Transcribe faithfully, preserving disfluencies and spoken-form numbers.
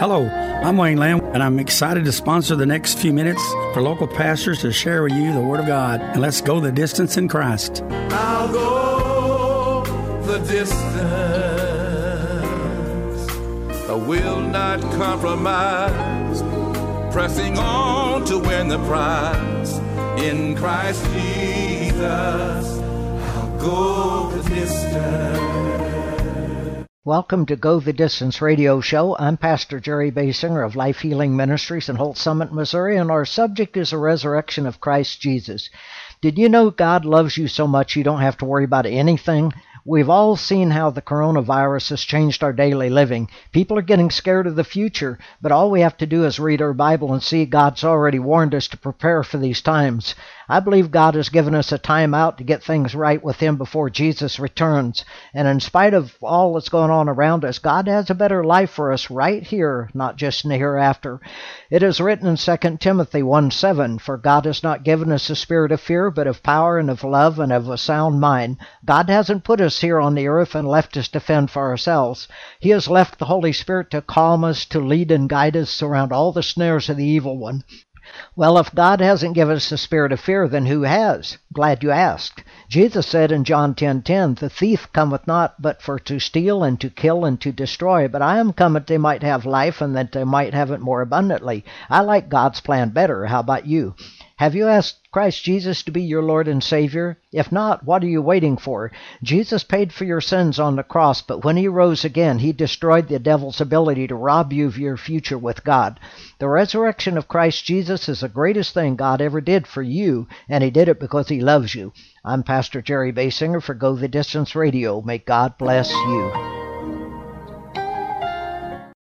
Hello, I'm Wayne Lamb, and I'm excited to sponsor the next few minutes for local pastors to share with you the Word of God. And let's go the distance in Christ. I'll go the distance. I will not compromise. Pressing on to win the prize. In Christ Jesus, I'll go the distance. Welcome to Go the Distance radio show. I'm Pastor Jerry Basinger of Life Healing Ministries in Holt Summit, Missouri, and our subject is the resurrection of Christ Jesus. Did you know God loves you so much you don't have to worry about anything? We've all seen how the coronavirus has changed our daily living. People are getting scared of the future, but all we have to do is read our Bible and see God's already warned us to prepare for these times. I believe God has given us a time out to get things right with Him before Jesus returns. And in spite of all that's going on around us, God has a better life for us right here, not just in the hereafter. It is written in Second Timothy one seven, "For God has not given us a spirit of fear, but of power and of love and of a sound mind." God hasn't put us here on the earth and left us to fend for ourselves. He has left the Holy Spirit to calm us, to lead and guide us around all the snares of the evil one. Well, if God hasn't given us a spirit of fear, then who has? Glad you asked. Jesus said in John ten ten, "The thief cometh not but for to steal and to kill and to destroy, but I am come that they might have life and that they might have it more abundantly." I like God's plan better. How about you? Have you asked Christ Jesus to be your Lord and Savior? If not, what are you waiting for? Jesus paid for your sins on the cross, but when He rose again, He destroyed the devil's ability to rob you of your future with God. The resurrection of Christ Jesus is the greatest thing God ever did for you, and He did it because He loves you. I'm Pastor Jerry Basinger for Go the Distance Radio. May God bless you.